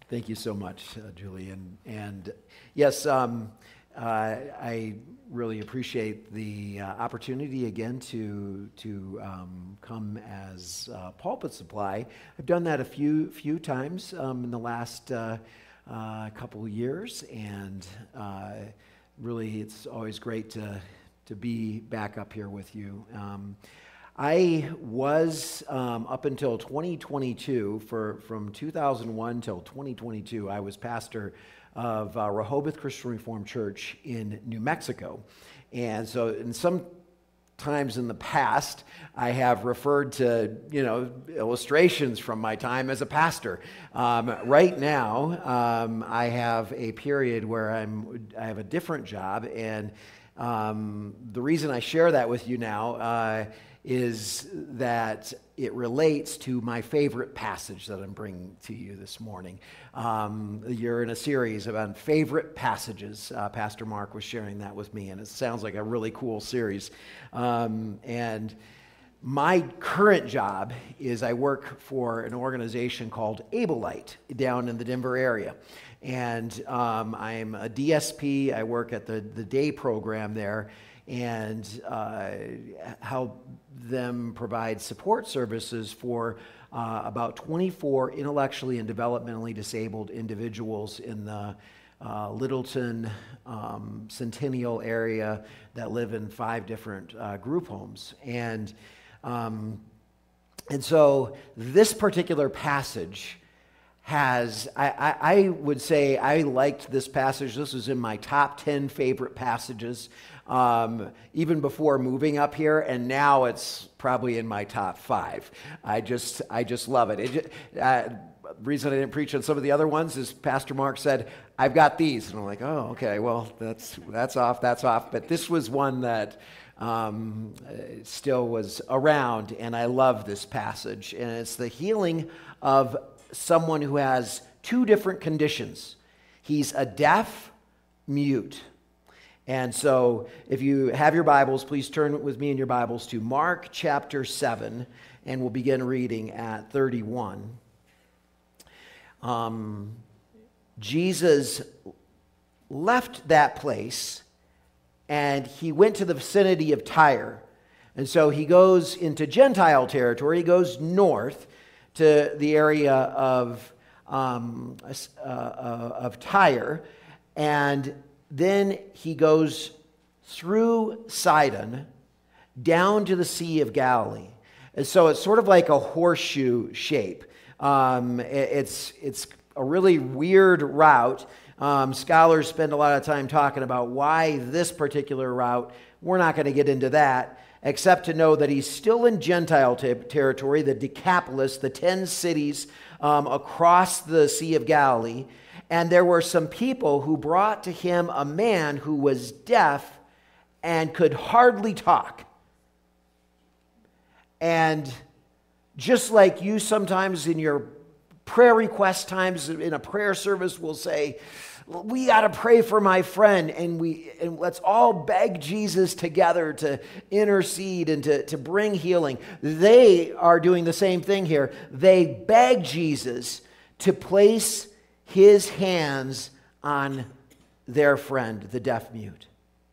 Thank you so much, Julie. And yes, I really appreciate the opportunity again to come as pulpit supply. I've done that a few times in the last couple of years, and really it's always great to be back up here with you. I was, up until 2022, from 2001 till 2022, I was pastor of Rehoboth Christian Reformed Church in New Mexico. And so in some times in the past, I have referred to, illustrations from my time as a pastor. Right now, I have a period where I have a different job, and the reason I share that with you now is that it relates to my favorite passage that I'm bringing to you this morning. You're in a series about favorite passages. Pastor Mark was sharing that with me, and it sounds like a really cool series. And my current job is I work for an organization called Able-Lite down in the Denver area. And I'm a DSP. I work at the day program there and help them provide support services for about 24 intellectually and developmentally disabled individuals in the Littleton Centennial area that live in 5 different group homes. And so this particular passage has, I would say I liked this passage. This was in my top 10 favorite passages, even before moving up here, and now it's probably in my top 5. I just love it. The reason I didn't preach on some of the other ones is Pastor Mark said, I've got these. And I'm like, oh, okay, well, that's off. But this was one that still was around, and I love this passage. And it's the healing of someone who has 2 different conditions. He's a deaf mute. And so if you have your Bibles, please turn with me in your Bibles to Mark chapter 7, and we'll begin reading at 31. Jesus left that place, and he went to the vicinity of Tyre. And so he goes into Gentile territory. He goes north to the area of Tyre, and then he goes through Sidon down to the Sea of Galilee. And so it's sort of like a horseshoe shape. It's a really weird route. Scholars spend a lot of time talking about why this particular route. We're not going to get into that, except to know that he's still in Gentile territory, the Decapolis, the 10 cities across the Sea of Galilee. And there were some people who brought to him a man who was deaf and could hardly talk. And just like you sometimes in your prayer request times in a prayer service will say, we got to pray for my friend, and let's all beg Jesus together to intercede and to bring healing. They are doing the same thing here. They beg Jesus to place his hands on their friend, the deaf mute.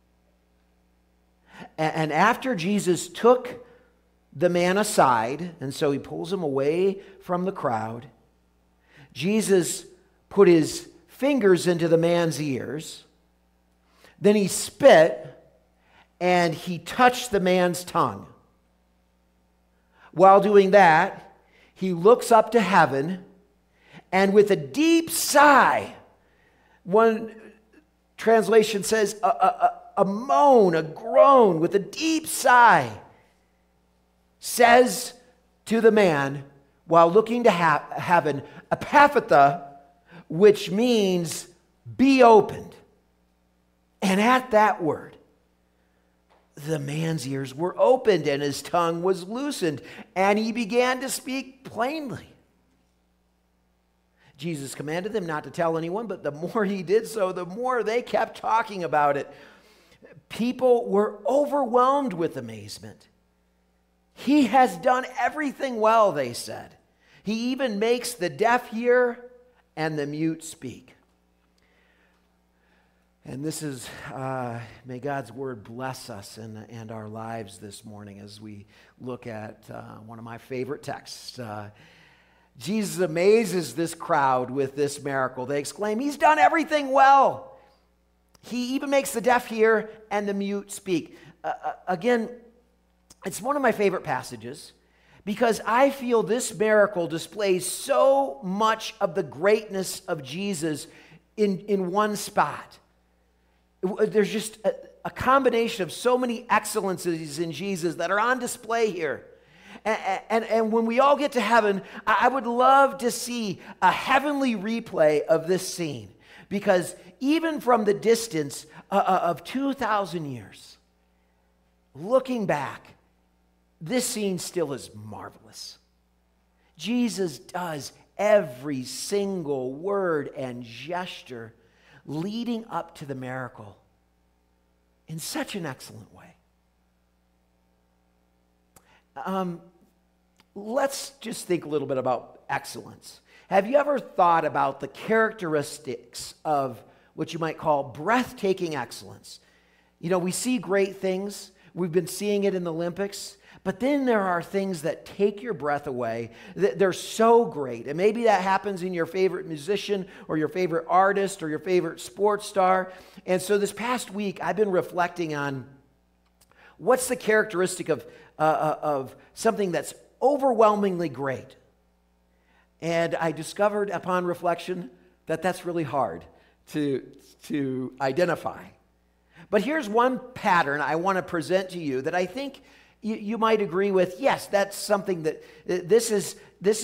And after Jesus took the man aside, and so he pulls him away from the crowd, Jesus put his fingers into the man's ears. Then he spit and he touched the man's tongue. While doing that, he looks up to heaven, and with a deep sigh, one translation says a moan, a groan, with a deep sigh, says to the man, while looking to heaven, Ephphatha, which means be opened. And at that word, the man's ears were opened and his tongue was loosened, and he began to speak plainly. Jesus commanded them not to tell anyone, but the more he did so, the more they kept talking about it. People were overwhelmed with amazement. He has done everything well, they said. He even makes the deaf hear and the mute speak. And this is, may God's word bless us and our lives this morning as we look at one of my favorite texts. Jesus amazes this crowd with this miracle. They exclaim, he's done everything well. He even makes the deaf hear and the mute speak. Again, it's one of my favorite passages because I feel this miracle displays so much of the greatness of Jesus in one spot. There's just a combination of so many excellencies in Jesus that are on display here. And when we all get to heaven, I would love to see a heavenly replay of this scene. Because even from the distance of 2,000 years, looking back, this scene still is marvelous. Jesus does every single word and gesture leading up to the miracle in such an excellent way. Let's just think a little bit about excellence. Have you ever thought about the characteristics of what you might call breathtaking excellence? You know, we see great things. We've been seeing it in the Olympics. But then there are things that take your breath away. They're so great. And maybe that happens in your favorite musician or your favorite artist or your favorite sports star. And so this past week, I've been reflecting on what's the characteristic of something that's overwhelmingly great. And I discovered upon reflection that that's really hard to identify. But here's one pattern I want to present to you that I think you might agree with. Yes, that's something that this is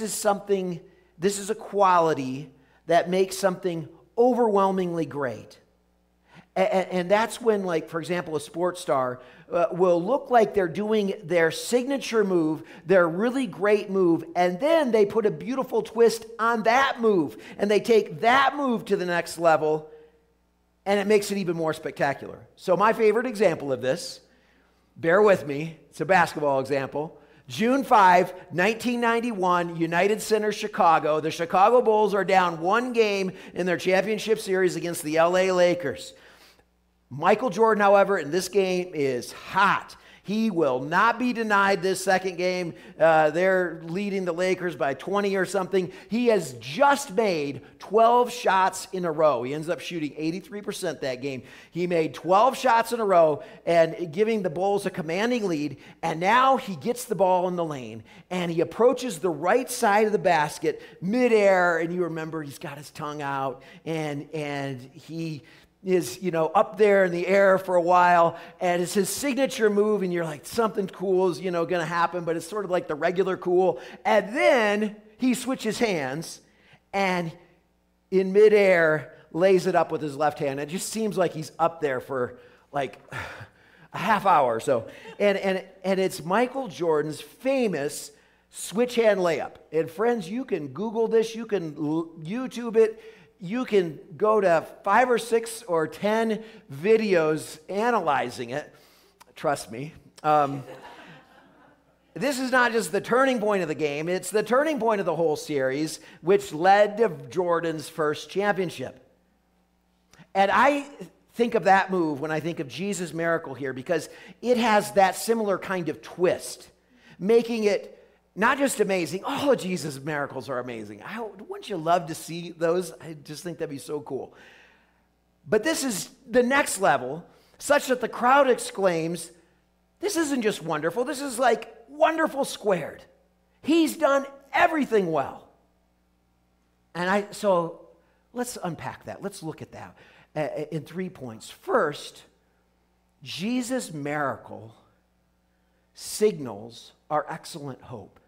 a quality that makes something overwhelmingly great. And that's when, like, for example, a sports star will look like they're doing their signature move, their really great move, and then they put a beautiful twist on that move, and they take that move to the next level, and it makes it even more spectacular. So my favorite example of this, bear with me, it's a basketball example. June 5, 1991, United Center, Chicago. The Chicago Bulls are down one game in their championship series against the LA Lakers. Michael Jordan, however, in this game is hot. He will not be denied this second game. They're leading the Lakers by 20 or something. He has just made 12 shots in a row. He ends up shooting 83% that game. He made 12 shots in a row and giving the Bulls a commanding lead. And now he gets the ball in the lane and he approaches the right side of the basket midair. And you remember he's got his tongue out and he is, up there in the air for a while, and it's his signature move, and you're like, something cool is, going to happen, but it's sort of like the regular cool. And then he switches hands, and in midair, lays it up with his left hand. It just seems like he's up there for like a half hour or so. And it's Michael Jordan's famous switch hand layup. And friends, you can Google this, you can YouTube it. You can go to 5 or 6 or 10 videos analyzing it. Trust me. This is not just the turning point of the game. It's the turning point of the whole series, which led to Jordan's first championship. And I think of that move when I think of Jesus' miracle here because it has that similar kind of twist, making it not just amazing. All of Jesus' miracles are amazing. Wouldn't you love to see those? I just think that'd be so cool. But this is the next level, such that the crowd exclaims, this isn't just wonderful. This is like wonderful squared. He's done everything well. And so let's unpack that. Let's look at that in 3 points. First, Jesus' miracle signals our excellent hope.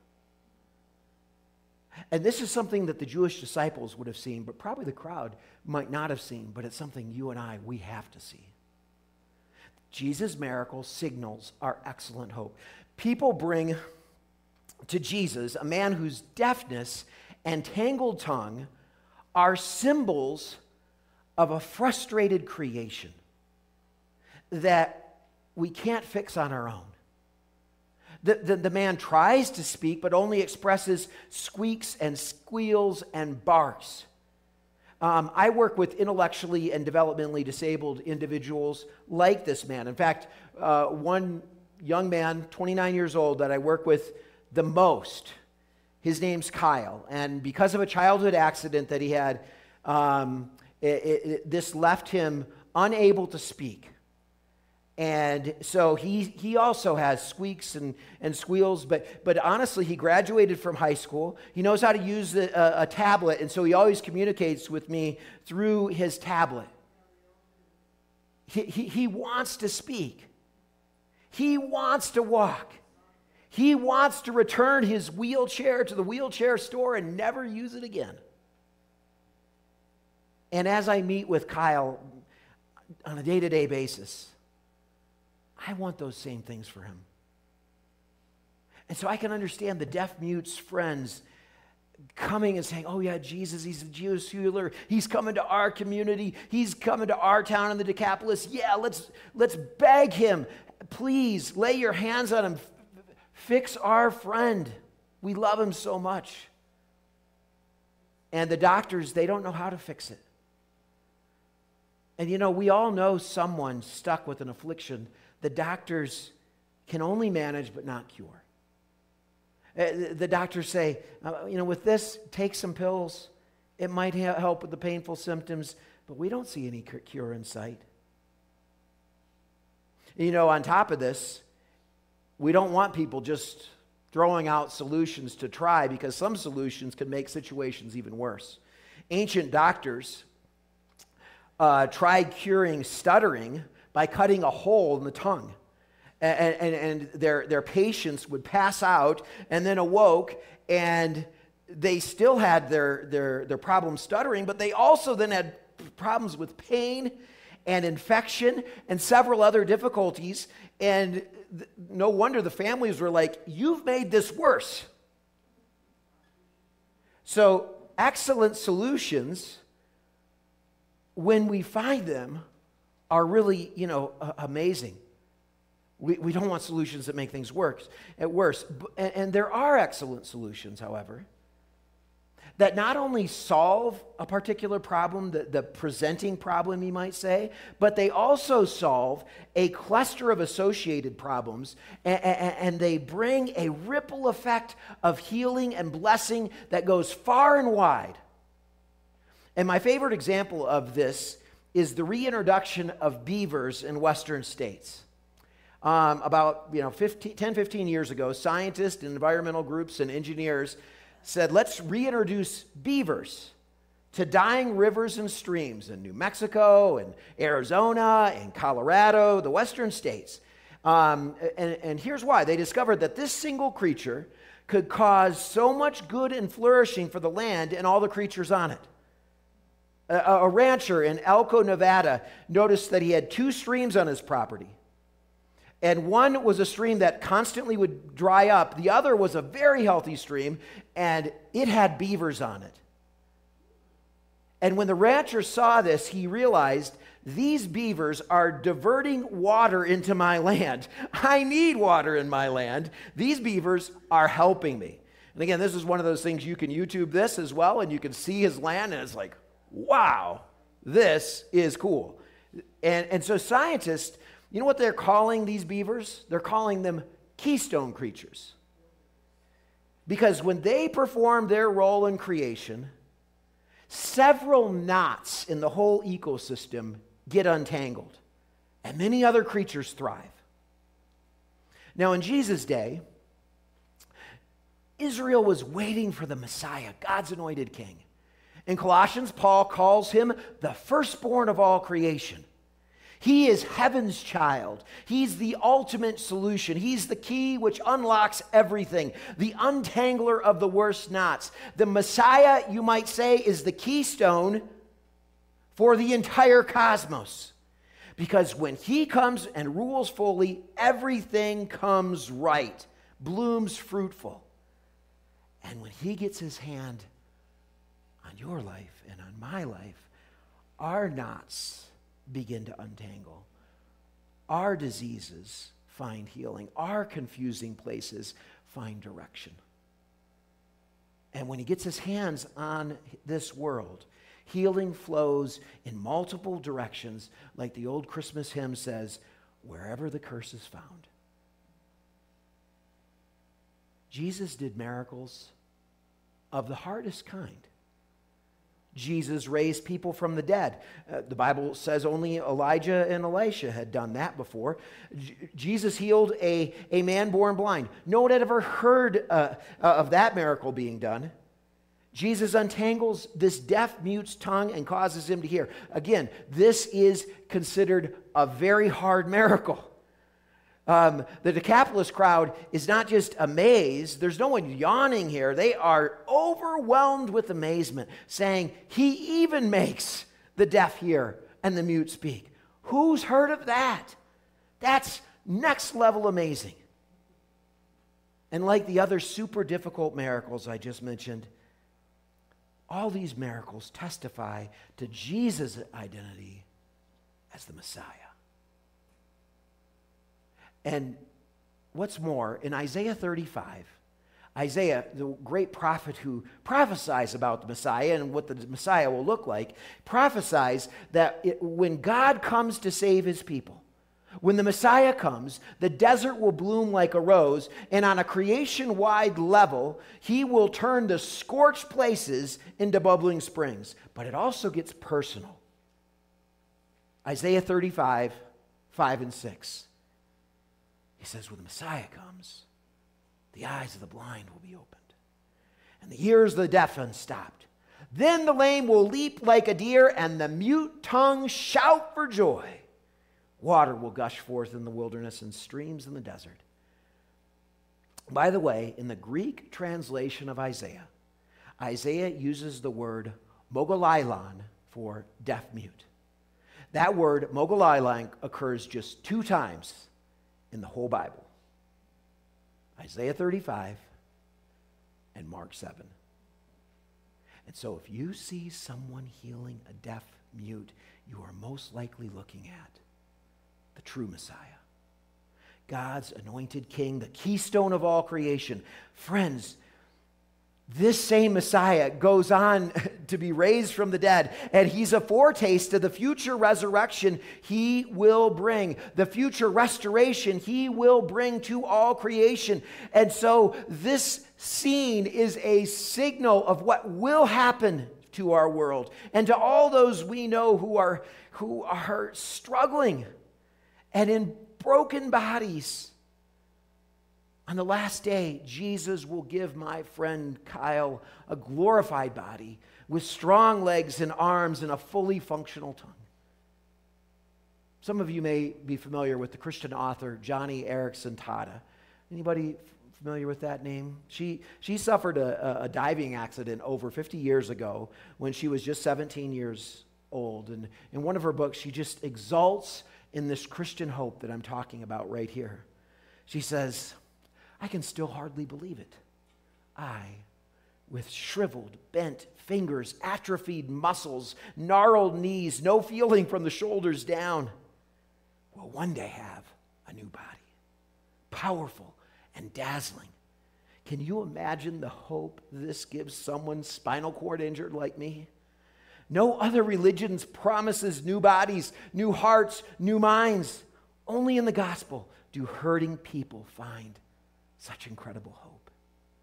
And this is something that the Jewish disciples would have seen, but probably the crowd might not have seen, but it's something you and I, we have to see. Jesus' miracle signals our excellent hope. People bring to Jesus a man whose deafness and tangled tongue are symbols of a frustrated creation that we can't fix on our own. The man tries to speak, but only expresses squeaks and squeals and barks. I work with intellectually and developmentally disabled individuals like this man. In fact, one young man, 29 years old, that I work with the most, his name's Kyle. And because of a childhood accident that he had, this left him unable to speak. And so he also has squeaks and squeals, but honestly, he graduated from high school. He knows how to use a tablet, and so he always communicates with me through his tablet. He wants to speak. He wants to walk. He wants to return his wheelchair to the wheelchair store and never use it again. And as I meet with Kyle on a day-to-day basis, I want those same things for him. And so I can understand the deaf-mute's friends coming and saying, oh yeah, Jesus, he's a Jewish healer. He's coming to our community. He's coming to our town in the Decapolis. Yeah, let's beg him. Please lay your hands on him. Fix our friend. We love him so much. And the doctors, they don't know how to fix it. And we all know someone stuck with an affliction the doctors can only manage but not cure. The doctors say, with this, take some pills. It might help with the painful symptoms, but we don't see any cure in sight. On top of this, we don't want people just throwing out solutions to try, because some solutions can make situations even worse. Ancient doctors tried curing stuttering by cutting a hole in the tongue. And their patients would pass out and then awoke, and they still had their problem stuttering, but they also then had problems with pain and infection and several other difficulties. And no wonder the families were like, you've made this worse. So excellent solutions, when we find them, are really, amazing. We don't want solutions that make things worse. And there are excellent solutions, however, that not only solve a particular problem, the presenting problem, you might say, but they also solve a cluster of associated problems, and they bring a ripple effect of healing and blessing that goes far and wide. And my favorite example of this is the reintroduction of beavers in western states. About 10, 15 years ago, scientists and environmental groups and engineers said, let's reintroduce beavers to dying rivers and streams in New Mexico and Arizona and Colorado, the western states. And here's why. They discovered that this single creature could cause so much good and flourishing for the land and all the creatures on it. A rancher in Elko, Nevada, noticed that he had 2 streams on his property. And one was a stream that constantly would dry up. The other was a very healthy stream, and it had beavers on it. And when the rancher saw this, he realized, these beavers are diverting water into my land. I need water in my land. These beavers are helping me. And again, this is one of those things, you can YouTube this as well, and you can see his land, and it's like, wow, this is cool. And so scientists, you know what they're calling these beavers? They're calling them keystone creatures. Because when they perform their role in creation, several knots in the whole ecosystem get untangled, and many other creatures thrive. Now, in Jesus' day, Israel was waiting for the Messiah, God's anointed king. In Colossians, Paul calls him the firstborn of all creation. He is heaven's child. He's the ultimate solution. He's the key which unlocks everything, the untangler of the worst knots. The Messiah, you might say, is the keystone for the entire cosmos. Because when he comes and rules fully, everything comes right, blooms fruitful. And when he gets his hand on your life and on my life, our knots begin to untangle. Our diseases find healing. Our confusing places find direction. And when he gets his hands on this world, Healing flows in multiple directions, like the old Christmas hymn says, wherever the curse is found. Jesus did miracles of the hardest kind. Jesus raised people from the dead. The Bible says only Elijah and Elisha had done that before. Jesus healed a man born blind. No one had ever heard of that miracle being done. Jesus untangles this deaf mute's tongue and causes him to hear. Again, this is considered a very hard miracle. The Decapolis crowd is not just amazed. There's no one yawning here. They are overwhelmed with amazement, saying, he even makes the deaf hear and the mute speak. Who's heard of that? That's next level amazing. And like the other super difficult miracles I just mentioned, all these miracles testify to Jesus' identity as the Messiah. And what's more, in Isaiah 35, Isaiah, the great prophet who prophesies about the Messiah and what the Messiah will look like, prophesies that when God comes to save his people, when the Messiah comes, the desert will bloom like a rose, and on a creation-wide level, he will turn the scorched places into bubbling springs. But it also gets personal. Isaiah 35, 5 and 6. He says, when the Messiah comes, the eyes of the blind will be opened, and the ears of the deaf unstopped. Then the lame will leap like a deer, and the mute tongue shout for joy. Water will gush forth in the wilderness and streams in the desert. By the way, in the Greek translation of Isaiah, Isaiah uses the word mogolailon for deaf-mute. That word, mogolailon, occurs just 2 times in the whole Bible. Isaiah 35 and Mark 7. And so if you see someone healing a deaf mute, you are most likely looking at the true Messiah, God's anointed king, the keystone of all creation. Friends, this same Messiah goes on to be raised from the dead, and he's a foretaste of the future resurrection he will bring, the future restoration he will bring to all creation. And so this scene is a signal of what will happen to our world and to all those we know who are struggling and in broken bodies. On the last day, Jesus will give my friend Kyle a glorified body with strong legs and arms and a fully functional tongue. Some of you may be familiar with the Christian author Johnny Erickson Tada. Anybody familiar with that name? She suffered a diving accident over 50 years ago when she was just 17 years old. And in one of her books, she just exalts in this Christian hope that I'm talking about right here. She says, I can still hardly believe it. I, with shriveled, bent fingers, atrophied muscles, gnarled knees, no feeling from the shoulders down, will one day have a new body, powerful and dazzling. Can you imagine the hope this gives someone spinal cord injured like me? No other religions promises new bodies, new hearts, new minds. Only in the gospel do hurting people find such incredible hope.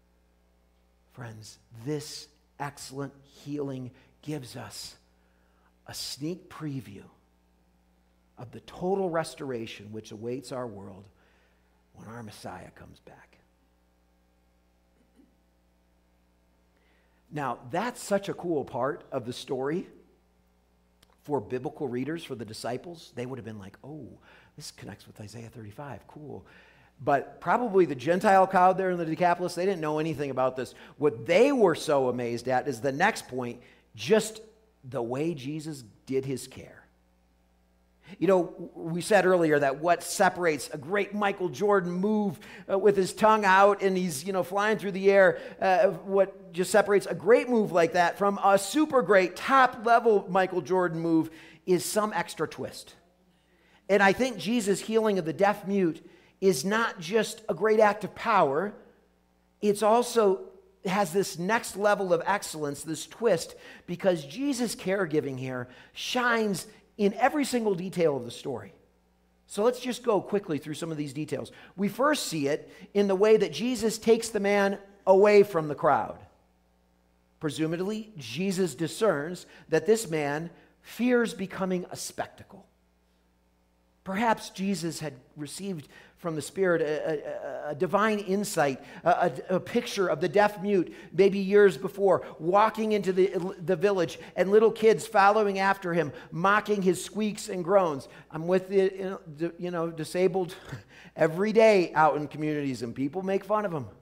Friends, this excellent healing gives us a sneak preview of the total restoration which awaits our world when our Messiah comes back. Now, that's such a cool part of the story for biblical readers, for the disciples. They would have been like, oh, this connects with Isaiah 35, cool. But probably the Gentile crowd there in the Decapolis, they didn't know anything about this. What they were so amazed at is the next point, just the way Jesus did his care. You know, we said earlier that what separates a great Michael Jordan move with his tongue out and he's, flying through the air, what just separates a great move like that from a super great top-level Michael Jordan move is some extra twist. And I think Jesus' healing of the deaf mute is not just a great act of power, it's also has this next level of excellence, this twist, because Jesus' caregiving here shines in every single detail of the story. So let's just go quickly through some of these details. We first see it in the way that Jesus takes the man away from the crowd. Presumably, Jesus discerns that this man fears becoming a spectacle. Perhaps Jesus had received from the Spirit a divine insight, a picture of the deaf mute maybe years before, walking into the village and little kids following after him, mocking his squeaks and groans. I'm with the disabled every day out in communities, and people make fun of them.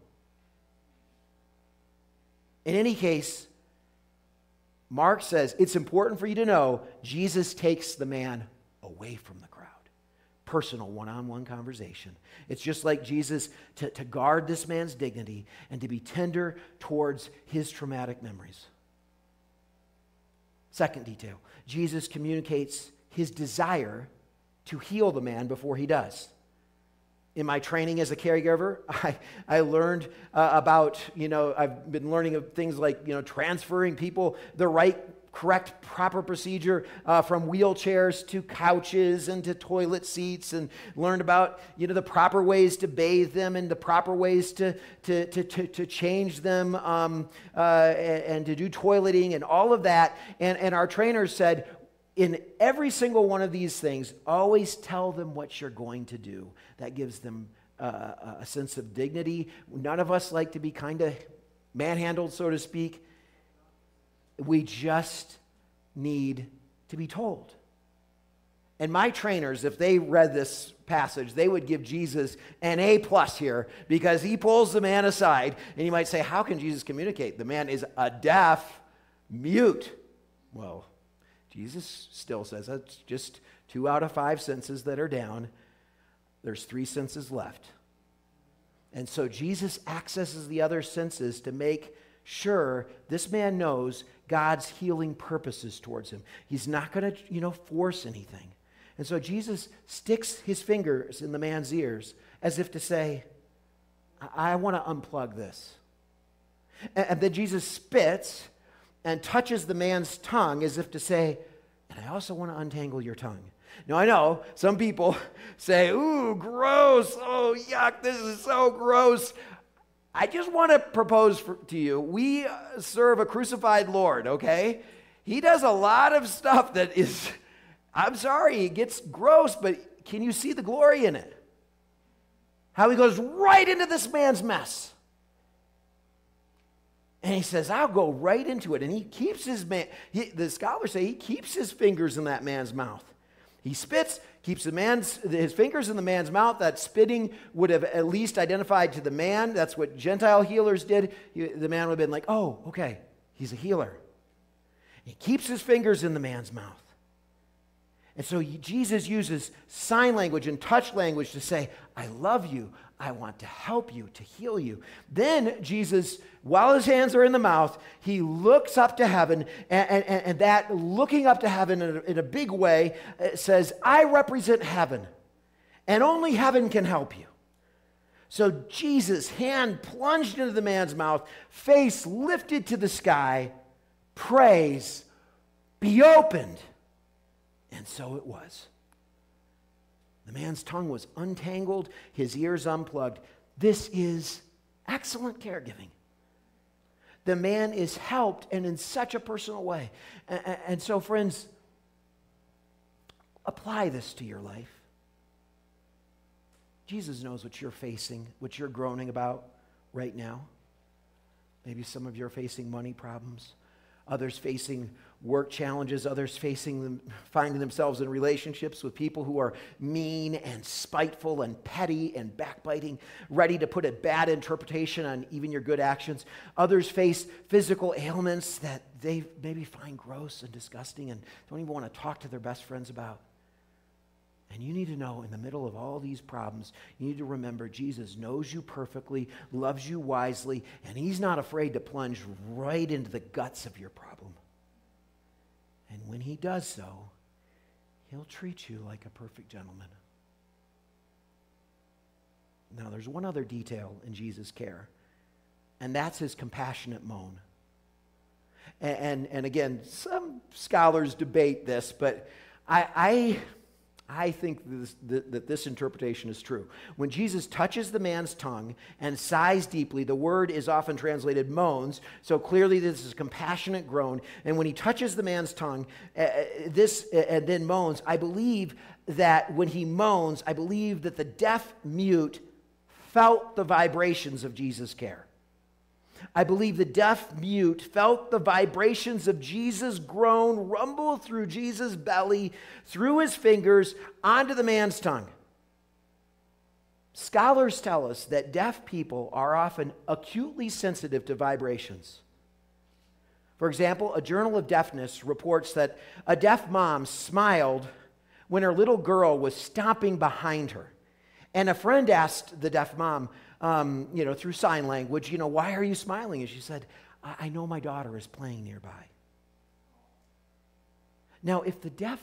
In any case, Mark says it's important for you to know Jesus takes the man away from the crowd. Personal one-on-one conversation. It's just like Jesus to guard this man's dignity and to be tender towards his traumatic memories. Second detail, Jesus communicates his desire to heal the man before he does. In my training as a caregiver, I learned about, I've been learning of things like, transferring people the right, correct, proper procedure from wheelchairs to couches and to toilet seats, and learned about, the proper ways to bathe them and the proper ways to change them and to do toileting and all of that. And our trainers said, in every single one of these things, always tell them what you're going to do. That gives them a sense of dignity. None of us like to be kind of manhandled, so to speak. We just need to be told. And my trainers, if they read this passage, they would give Jesus an A+ here, because he pulls the man aside. And you might say, how can Jesus communicate? The man is a deaf mute. Well, Jesus still says that's just 2 out of 5 senses that are down. There's 3 senses left. And so Jesus accesses the other senses to make sure this man knows God's healing purposes towards him. He's not going to, force anything. And so Jesus sticks his fingers in the man's ears as if to say, I want to unplug this. And then Jesus spits and touches the man's tongue as if to say, and I also want to untangle your tongue. Now, I know some people say, ooh, gross, oh, yuck, this is so gross. I just want to propose to you, we serve a crucified Lord, okay? He does a lot of stuff that is, I'm sorry, it gets gross, but can you see the glory in it? How he goes right into this man's mess. And he says, I'll go right into it. And he keeps the scholars say he keeps his fingers in that man's mouth. He spits, keeps his fingers in the man's mouth. That spitting would have at least identified to the man. That's what Gentile healers did. The man would have been like, oh, okay, he's a healer. He keeps his fingers in the man's mouth. And so Jesus uses sign language and touch language to say, I love you. I want to help you, to heal you. Then Jesus, while his hands are in the mouth, he looks up to heaven, and that looking up to heaven in a big way says, I represent heaven, and only heaven can help you. So Jesus, hand plunged into the man's mouth, face lifted to the sky, prays, be opened. And so it was. The man's tongue was untangled, his ears unplugged. This is excellent caregiving. The man is helped, and in such a personal way. And so, friends, apply this to your life. Jesus knows what you're facing, what you're groaning about right now. Maybe some of you are facing money problems. Others facing work challenges, others finding themselves in relationships with people who are mean and spiteful and petty and backbiting, ready to put a bad interpretation on even your good actions. Others face physical ailments that they maybe find gross and disgusting and don't even want to talk to their best friends about. And you need to know, in the middle of all these problems, you need to remember Jesus knows you perfectly, loves you wisely, and he's not afraid to plunge right into the guts of your problem. And when he does so, he'll treat you like a perfect gentleman. Now, there's one other detail in Jesus' care, and that's his compassionate moan. And again, some scholars debate this, but I think that this interpretation is true. When Jesus touches the man's tongue and sighs deeply, the word is often translated moans, so clearly this is a compassionate groan. And when he touches the man's tongue, and then moans, I believe that when he moans, I believe that the deaf mute felt the vibrations of Jesus' care. I believe the deaf mute felt the vibrations of Jesus' groan rumble through Jesus' belly, through his fingers, onto the man's tongue. Scholars tell us that deaf people are often acutely sensitive to vibrations. For example, a Journal of Deafness reports that a deaf mom smiled when her little girl was stomping behind her. And a friend asked the deaf mom, through sign language, why are you smiling? And she said, I know my daughter is playing nearby. Now, if the deaf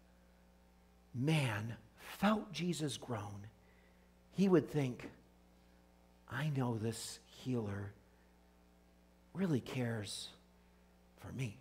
man felt Jesus groan, he would think, I know this healer really cares for me.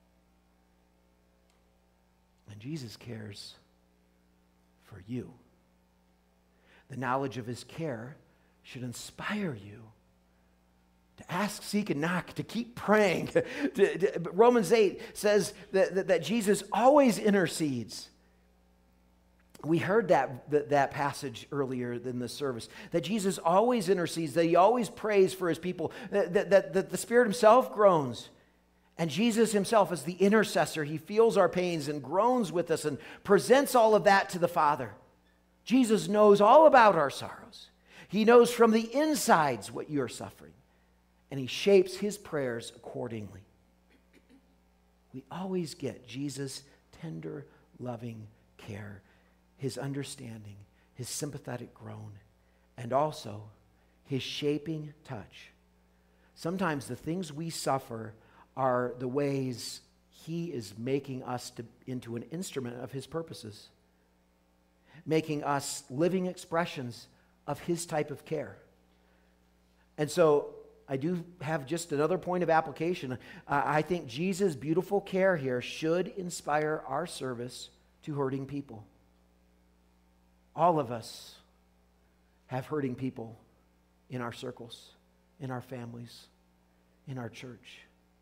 And Jesus cares for you. The knowledge of his care should inspire you to ask, seek, and knock, to keep praying. Romans 8 says that Jesus always intercedes. We heard that passage earlier in the service, that Jesus always intercedes, that he always prays for his people, that the Spirit himself groans. And Jesus himself is the intercessor. He feels our pains and groans with us and presents all of that to the Father. Jesus knows all about our sorrows. He knows from the insides what you're suffering, and he shapes his prayers accordingly. We always get Jesus' tender, loving care, his understanding, his sympathetic groan, and also his shaping touch. Sometimes the things we suffer are the ways he is making us into an instrument of his purposes, making us living expressions of his type of care. And so I do have just another point of application. I think Jesus' beautiful care here should inspire our service to hurting people. All of us have hurting people in our circles, in our families, in our church.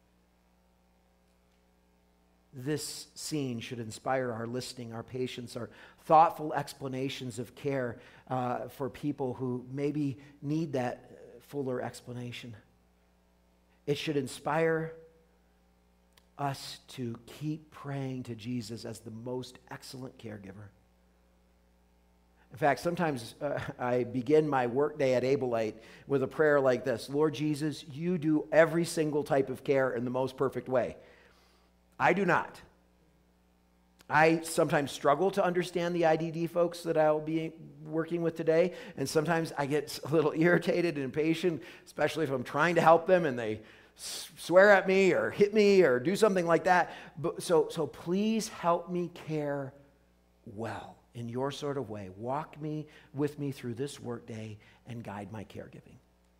This scene should inspire our listening, our patience, our thoughtful explanations of care for people who maybe need that fuller explanation. It should inspire us to keep praying to Jesus as the most excellent caregiver. In fact, sometimes I begin my workday at Abelite with a prayer like this: Lord Jesus, you do every single type of care in the most perfect way. I do not. I sometimes struggle to understand the IDD folks that I'll be working with today, and sometimes I get a little irritated and impatient, especially if I'm trying to help them and they swear at me or hit me or do something like that. So please help me care well in your sort of way. Walk with me through this workday and guide my caregiving.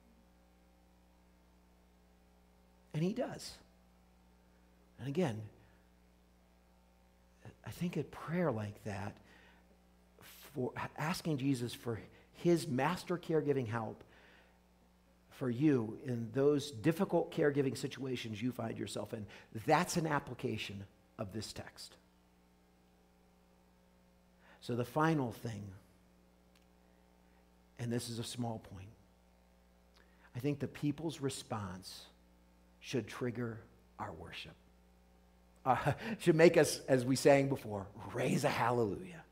And he does. And again, I think a prayer like that, for asking Jesus for his master caregiving help for you in those difficult caregiving situations you find yourself in, that's an application of this text. So the final thing, and this is a small point, I think the people's response should trigger our worship. Should make us, as we sang before, raise a hallelujah.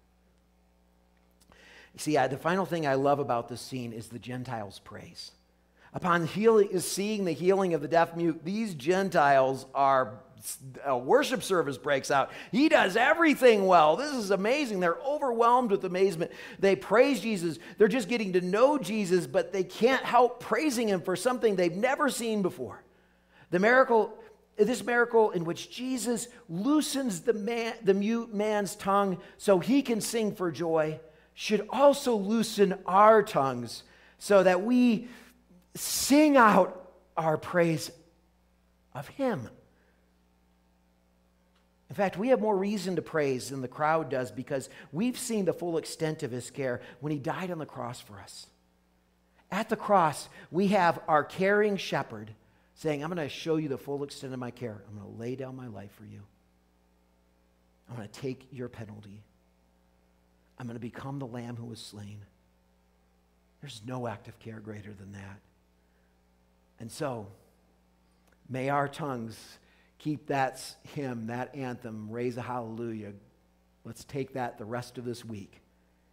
See, the final thing I love about this scene is the Gentiles' praise. Upon seeing the healing of the deaf mute, these Gentiles a worship service breaks out. He does everything well. This is amazing. They're overwhelmed with amazement. They praise Jesus. They're just getting to know Jesus, but they can't help praising him for something they've never seen before. This miracle in which Jesus loosens the mute man's tongue so he can sing for joy should also loosen our tongues so that we sing out our praise of him. In fact, we have more reason to praise than the crowd does because we've seen the full extent of his care when he died on the cross for us. At the cross, we have our caring shepherd saying, I'm going to show you the full extent of my care. I'm going to lay down my life for you. I'm going to take your penalty. I'm going to become the lamb who was slain. There's no act of care greater than that. And so, may our tongues keep that hymn, that anthem, raise a hallelujah. Let's take that the rest of this week.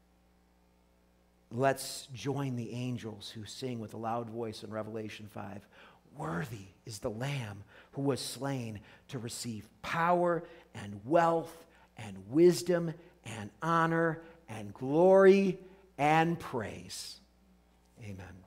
Let's join the angels who sing with a loud voice in Revelation 5. Worthy is the Lamb who was slain to receive power and wealth and wisdom and honor and glory and praise. Amen.